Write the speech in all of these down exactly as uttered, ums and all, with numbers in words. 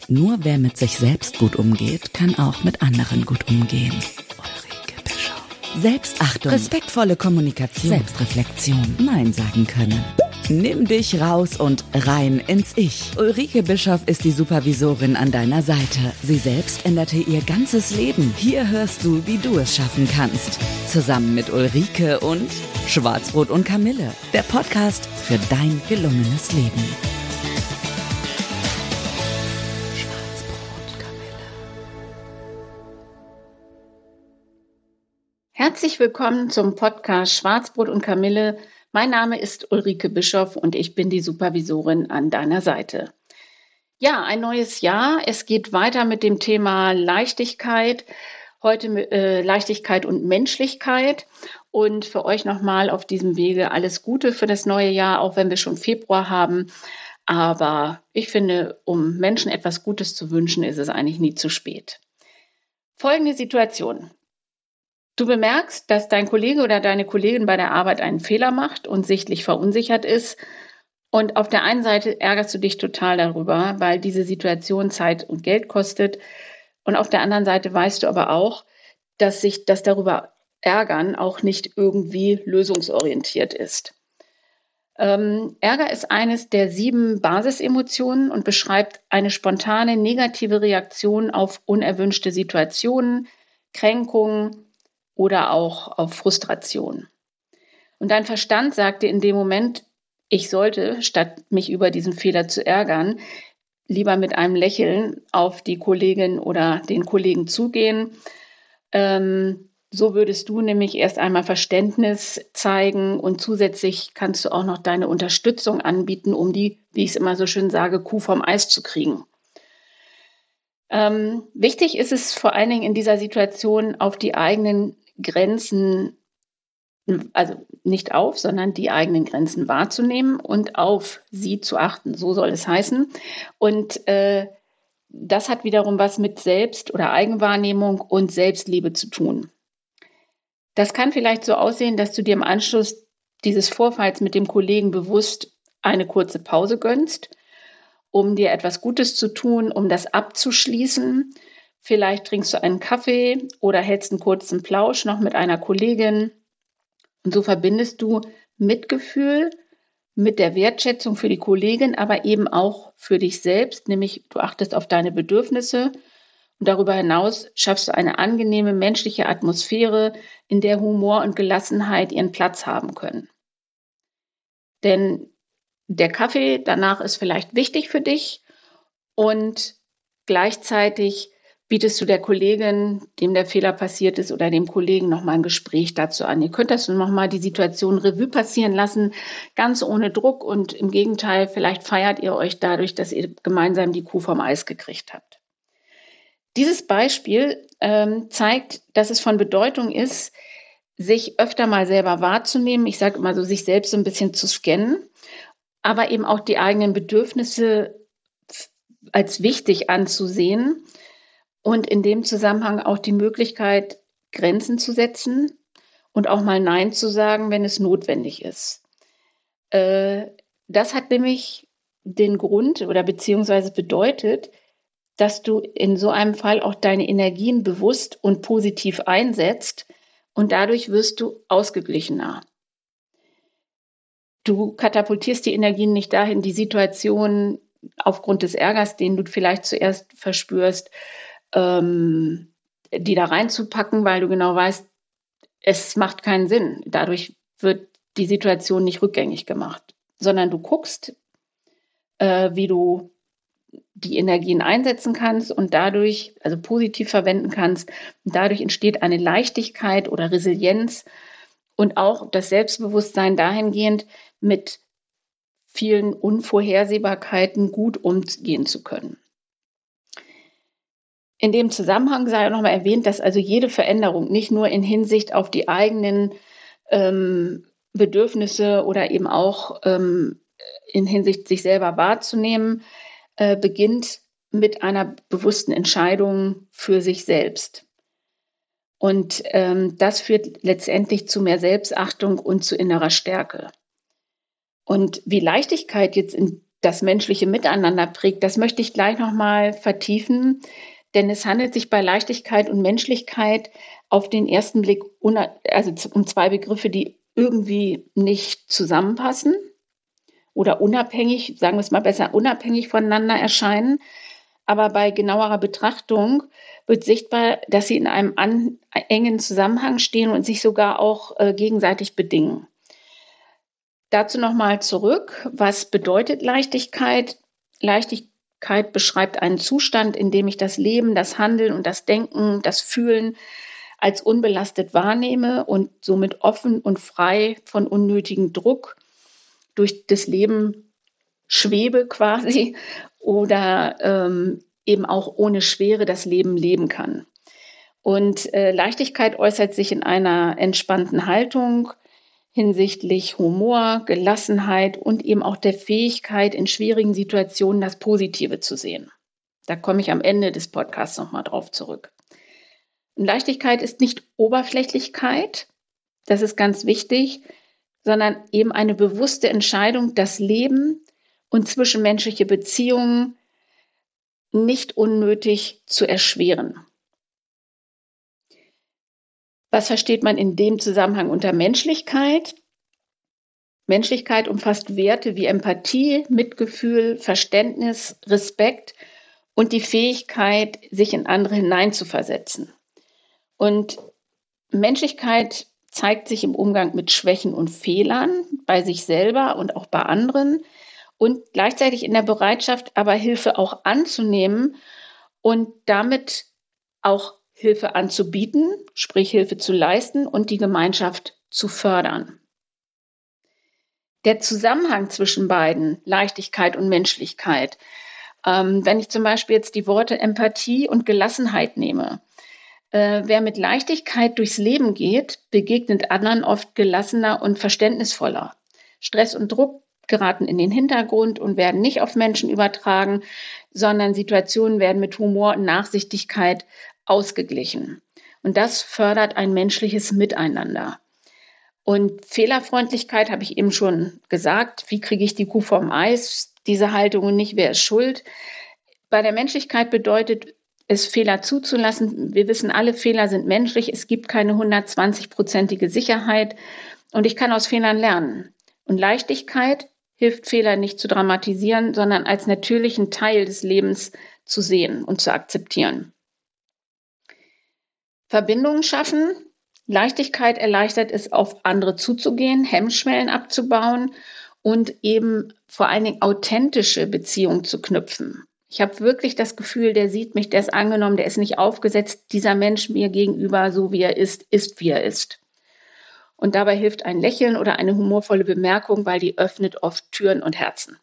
Nur wer mit sich selbst gut umgeht, kann auch mit anderen gut umgehen. Ulrike Bischoff. Selbstachtung, respektvolle Kommunikation, Selbstreflexion, Nein sagen können. Nimm dich raus und rein ins Ich. Ulrike Bischoff ist die Supervisorin an deiner Seite. Sie selbst änderte ihr ganzes Leben. Hier hörst du, wie du es schaffen kannst. Zusammen mit Ulrike und Schwarzbrot und Kamille. Der Podcast für dein gelungenes Leben. Schwarzbrot, Kamille. Herzlich willkommen zum Podcast Schwarzbrot und Kamille. Mein Name ist Ulrike Bischoff und ich bin die Supervisorin an deiner Seite. Ja, ein neues Jahr. Es geht weiter mit dem Thema Leichtigkeit. Heute äh, Leichtigkeit und Menschlichkeit. Und für euch nochmal auf diesem Wege alles Gute für das neue Jahr, auch wenn wir schon Februar haben. Aber ich finde, um Menschen etwas Gutes zu wünschen, ist es eigentlich nie zu spät. Folgende Situation. Du bemerkst, dass dein Kollege oder deine Kollegin bei der Arbeit einen Fehler macht und sichtlich verunsichert ist. Und auf der einen Seite ärgerst du dich total darüber, weil diese Situation Zeit und Geld kostet. Und auf der anderen Seite weißt du aber auch, dass sich das darüber ärgern auch nicht irgendwie lösungsorientiert ist. Ähm, Ärger ist eines der sieben Basisemotionen und beschreibt eine spontane negative Reaktion auf unerwünschte Situationen, Kränkungen, oder auch auf Frustration. Und dein Verstand sagte in dem Moment, ich sollte, statt mich über diesen Fehler zu ärgern, lieber mit einem Lächeln auf die Kollegin oder den Kollegen zugehen. Ähm, so würdest du nämlich erst einmal Verständnis zeigen und zusätzlich kannst du auch noch deine Unterstützung anbieten, um die, wie ich es immer so schön sage, Kuh vom Eis zu kriegen. Ähm, wichtig ist es vor allen Dingen in dieser Situation auf die eigenen Grenzen, also nicht auf, sondern die eigenen Grenzen wahrzunehmen und auf sie zu achten. So soll es heißen. Und äh, das hat wiederum was mit Selbst- oder Eigenwahrnehmung und Selbstliebe zu tun. Das kann vielleicht so aussehen, dass du dir im Anschluss dieses Vorfalls mit dem Kollegen bewusst eine kurze Pause gönnst, um dir etwas Gutes zu tun, um das abzuschließen. Vielleicht trinkst du einen Kaffee oder hältst einen kurzen Plausch noch mit einer Kollegin. Und so verbindest du Mitgefühl mit der Wertschätzung für die Kollegin, aber eben auch für dich selbst, nämlich du achtest auf deine Bedürfnisse. Und darüber hinaus schaffst du eine angenehme menschliche Atmosphäre, in der Humor und Gelassenheit ihren Platz haben können. Denn der Kaffee danach ist vielleicht wichtig für dich und gleichzeitig bietest du der Kollegin, dem der Fehler passiert ist, oder dem Kollegen nochmal ein Gespräch dazu an. Ihr könnt das nochmal die Situation Revue passieren lassen, ganz ohne Druck und im Gegenteil, vielleicht feiert ihr euch dadurch, dass ihr gemeinsam die Kuh vom Eis gekriegt habt. Dieses Beispiel ähm, zeigt, dass es von Bedeutung ist, sich öfter mal selber wahrzunehmen. Ich sage immer so, sich selbst so ein bisschen zu scannen, aber eben auch die eigenen Bedürfnisse als wichtig anzusehen und in dem Zusammenhang auch die Möglichkeit, Grenzen zu setzen und auch mal Nein zu sagen, wenn es notwendig ist. Äh, das hat nämlich den Grund oder beziehungsweise bedeutet, dass du in so einem Fall auch deine Energien bewusst und positiv einsetzt und dadurch wirst du ausgeglichener. Du katapultierst die Energien nicht dahin, die Situation aufgrund des Ärgers, den du vielleicht zuerst verspürst, ähm, die da reinzupacken, weil du genau weißt, es macht keinen Sinn. Dadurch wird die Situation nicht rückgängig gemacht, sondern du guckst, äh, wie du die Energien einsetzen kannst und dadurch, also positiv verwenden kannst. Und dadurch entsteht eine Leichtigkeit oder Resilienz und auch das Selbstbewusstsein dahingehend, mit vielen Unvorhersehbarkeiten gut umgehen zu können. In dem Zusammenhang sei auch nochmal erwähnt, dass also jede Veränderung nicht nur in Hinsicht auf die eigenen ähm, Bedürfnisse oder eben auch ähm, in Hinsicht sich selber wahrzunehmen, äh, beginnt mit einer bewussten Entscheidung für sich selbst. Und ähm, das führt letztendlich zu mehr Selbstachtung und zu innerer Stärke. Und wie Leichtigkeit jetzt in das menschliche Miteinander prägt, das möchte ich gleich nochmal vertiefen, denn es handelt sich bei Leichtigkeit und Menschlichkeit auf den ersten Blick also um zwei Begriffe, die irgendwie nicht zusammenpassen oder unabhängig, sagen wir es mal besser, unabhängig voneinander erscheinen. Aber bei genauerer Betrachtung wird sichtbar, dass sie in einem an, engen Zusammenhang stehen und sich sogar auch äh, gegenseitig bedingen. Dazu nochmal zurück. Was bedeutet Leichtigkeit? Leichtigkeit beschreibt einen Zustand, in dem ich das Leben, das Handeln und das Denken, das Fühlen als unbelastet wahrnehme und somit offen und frei von unnötigem Druck durch das Leben schwebe quasi oder ähm, eben auch ohne Schwere das Leben leben kann. Und äh, Leichtigkeit äußert sich in einer entspannten Haltung hinsichtlich Humor, Gelassenheit und eben auch der Fähigkeit, in schwierigen Situationen das Positive zu sehen. Da komme ich am Ende des Podcasts nochmal drauf zurück. Und Leichtigkeit ist nicht Oberflächlichkeit, das ist ganz wichtig, sondern eben eine bewusste Entscheidung, das Leben und zwischenmenschliche Beziehungen nicht unnötig zu erschweren. Was versteht man in dem Zusammenhang unter Menschlichkeit? Menschlichkeit umfasst Werte wie Empathie, Mitgefühl, Verständnis, Respekt und die Fähigkeit, sich in andere hineinzuversetzen. Und Menschlichkeit zeigt sich im Umgang mit Schwächen und Fehlern bei sich selber und auch bei anderen und gleichzeitig in der Bereitschaft, aber Hilfe auch anzunehmen und damit auch Hilfe anzubieten, sprich Hilfe zu leisten und die Gemeinschaft zu fördern. Der Zusammenhang zwischen beiden, Leichtigkeit und Menschlichkeit, ähm, wenn ich zum Beispiel jetzt die Worte Empathie und Gelassenheit nehme, äh, wer mit Leichtigkeit durchs Leben geht, begegnet anderen oft gelassener und verständnisvoller. Stress und Druck geraten in den Hintergrund und werden nicht auf Menschen übertragen, sondern Situationen werden mit Humor und Nachsichtigkeit ausgeglichen. Und das fördert ein menschliches Miteinander. Und Fehlerfreundlichkeit habe ich eben schon gesagt. Wie kriege ich die Kuh vom Eis? Diese Haltung und nicht, wer ist schuld? Bei der Menschlichkeit bedeutet es, Fehler zuzulassen. Wir wissen alle, Fehler sind menschlich. Es gibt keine hundertzwanzig-prozentige Sicherheit. Und ich kann aus Fehlern lernen. Und Leichtigkeit hilft, Fehler nicht zu dramatisieren, sondern als natürlichen Teil des Lebens zu sehen und zu akzeptieren. Verbindungen schaffen. Leichtigkeit erleichtert es, auf andere zuzugehen, Hemmschwellen abzubauen und eben vor allen Dingen authentische Beziehungen zu knüpfen. Ich habe wirklich das Gefühl, der sieht mich, der ist angenommen, der ist nicht aufgesetzt. Dieser Mensch mir gegenüber, so wie er ist, ist wie er ist. Und dabei hilft ein Lächeln oder eine humorvolle Bemerkung, weil die öffnet oft Türen und Herzen.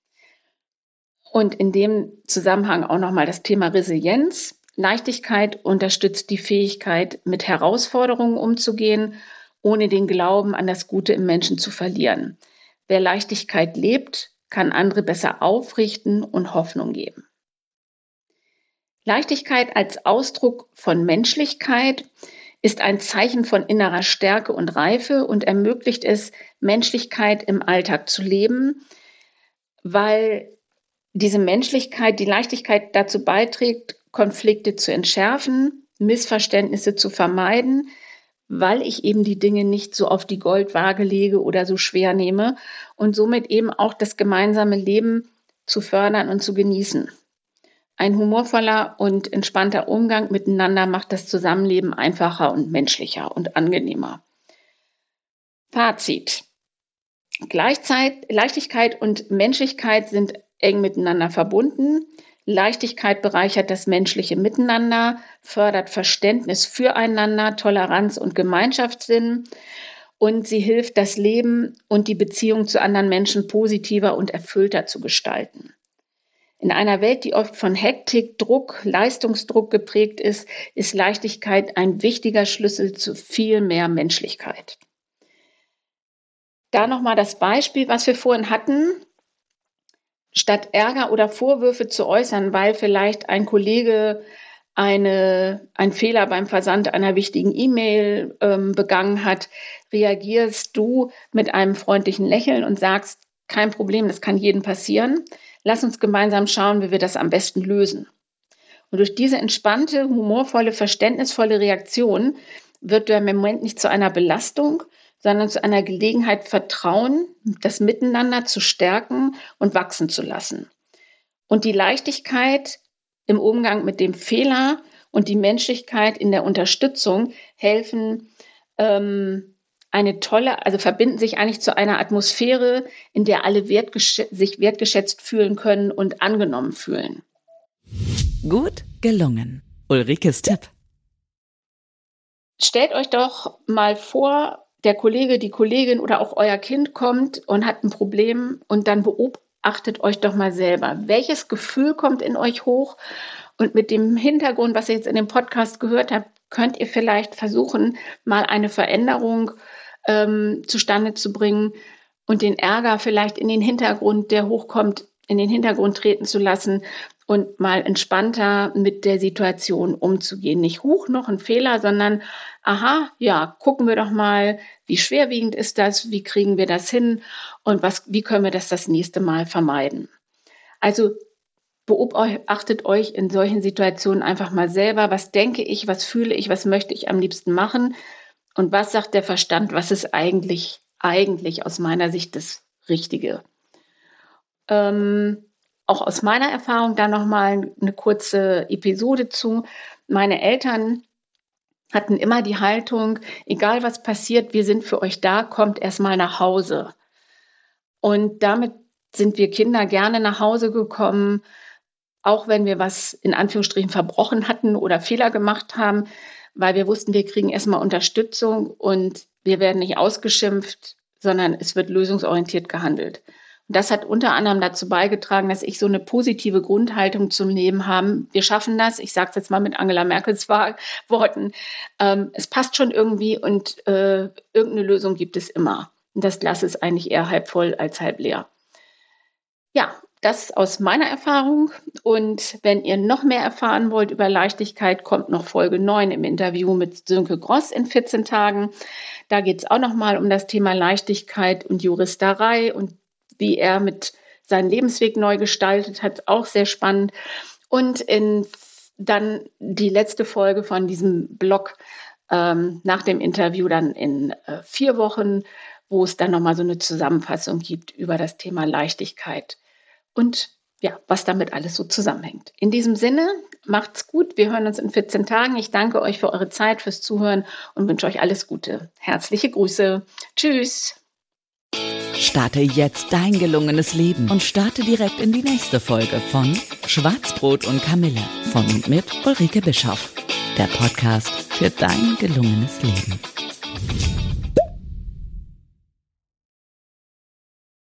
Und in dem Zusammenhang auch nochmal das Thema Resilienz. Leichtigkeit unterstützt die Fähigkeit, mit Herausforderungen umzugehen, ohne den Glauben an das Gute im Menschen zu verlieren. Wer Leichtigkeit lebt, kann andere besser aufrichten und Hoffnung geben. Leichtigkeit als Ausdruck von Menschlichkeit ist ein Zeichen von innerer Stärke und Reife und ermöglicht es, Menschlichkeit im Alltag zu leben, weil diese Menschlichkeit, die Leichtigkeit dazu beiträgt, Konflikte zu entschärfen, Missverständnisse zu vermeiden, weil ich eben die Dinge nicht so auf die Goldwaage lege oder so schwer nehme und somit eben auch das gemeinsame Leben zu fördern und zu genießen. Ein humorvoller und entspannter Umgang miteinander macht das Zusammenleben einfacher und menschlicher und angenehmer. Fazit. Gleichzeitig, Leichtigkeit und Menschlichkeit sind eng miteinander verbunden. Leichtigkeit bereichert das menschliche Miteinander, fördert Verständnis füreinander, Toleranz und Gemeinschaftssinn und sie hilft, das Leben und die Beziehung zu anderen Menschen positiver und erfüllter zu gestalten. In einer Welt, die oft von Hektik, Druck, Leistungsdruck geprägt ist, ist Leichtigkeit ein wichtiger Schlüssel zu viel mehr Menschlichkeit. Da nochmal das Beispiel, was wir vorhin hatten. Statt Ärger oder Vorwürfe zu äußern, weil vielleicht ein Kollege eine, einen Fehler beim Versand einer wichtigen E-Mail ähm, begangen hat, reagierst du mit einem freundlichen Lächeln und sagst, kein Problem, das kann jedem passieren. Lass uns gemeinsam schauen, wie wir das am besten lösen. Und durch diese entspannte, humorvolle, verständnisvolle Reaktion wird der Moment nicht zu einer Belastung, sondern zu einer Gelegenheit, Vertrauen, das Miteinander zu stärken und wachsen zu lassen. Und die Leichtigkeit im Umgang mit dem Fehler und die Menschlichkeit in der Unterstützung helfen, ähm, eine tolle, also verbinden sich eigentlich zu einer Atmosphäre, in der alle wertgesch- sich wertgeschätzt fühlen können und angenommen fühlen. Gut gelungen. Ulrikes Tipp. Stellt euch doch mal vor, der Kollege, die Kollegin oder auch euer Kind kommt und hat ein Problem und dann beobachtet euch doch mal selber. Welches Gefühl kommt in euch hoch? Und mit dem Hintergrund, was ihr jetzt in dem Podcast gehört habt, könnt ihr vielleicht versuchen, mal eine Veränderung ähm, zustande zu bringen und den Ärger vielleicht in den Hintergrund, der hochkommt, in den Hintergrund treten zu lassen und mal entspannter mit der Situation umzugehen. Nicht huch, noch ein Fehler, sondern aha, ja, gucken wir doch mal, wie schwerwiegend ist das, wie kriegen wir das hin und was, wie können wir das das nächste Mal vermeiden. Also beobachtet euch in solchen Situationen einfach mal selber, was denke ich, was fühle ich, was möchte ich am liebsten machen und was sagt der Verstand, was ist eigentlich, eigentlich aus meiner Sicht das Richtige. Ähm, auch aus meiner Erfahrung da nochmal eine kurze Episode zu. Meine Eltern hatten immer die Haltung, egal was passiert, wir sind für euch da, kommt erstmal nach Hause. Und damit sind wir Kinder gerne nach Hause gekommen, auch wenn wir was in Anführungsstrichen verbrochen hatten oder Fehler gemacht haben, weil wir wussten, wir kriegen erstmal Unterstützung und wir werden nicht ausgeschimpft, sondern es wird lösungsorientiert gehandelt. Und das hat unter anderem dazu beigetragen, dass ich so eine positive Grundhaltung zum Leben habe. Wir schaffen das, ich sage es jetzt mal mit Angela Merkels Worten, ähm, es passt schon irgendwie und äh, irgendeine Lösung gibt es immer. Und das Glas ist eigentlich eher halb voll als halb leer. Ja, das aus meiner Erfahrung. Und wenn ihr noch mehr erfahren wollt über Leichtigkeit, kommt noch Folge neun im Interview mit Sönke Gross in vierzehn Tagen. Da geht es auch nochmal um das Thema Leichtigkeit und Juristerei und wie er mit seinen Lebensweg neu gestaltet hat, auch sehr spannend. Und in dann die letzte Folge von diesem Blog ähm, nach dem Interview dann in äh, vier Wochen, wo es dann nochmal so eine Zusammenfassung gibt über das Thema Leichtigkeit und ja, was damit alles so zusammenhängt. In diesem Sinne, macht's gut. Wir hören uns in vierzehn Tagen. Ich danke euch für eure Zeit, fürs Zuhören und wünsche euch alles Gute. Herzliche Grüße. Tschüss. Starte jetzt dein gelungenes Leben und starte direkt in die nächste Folge von Schwarzbrot und Kamille von und mit Ulrike Bischoff. Der Podcast für dein gelungenes Leben.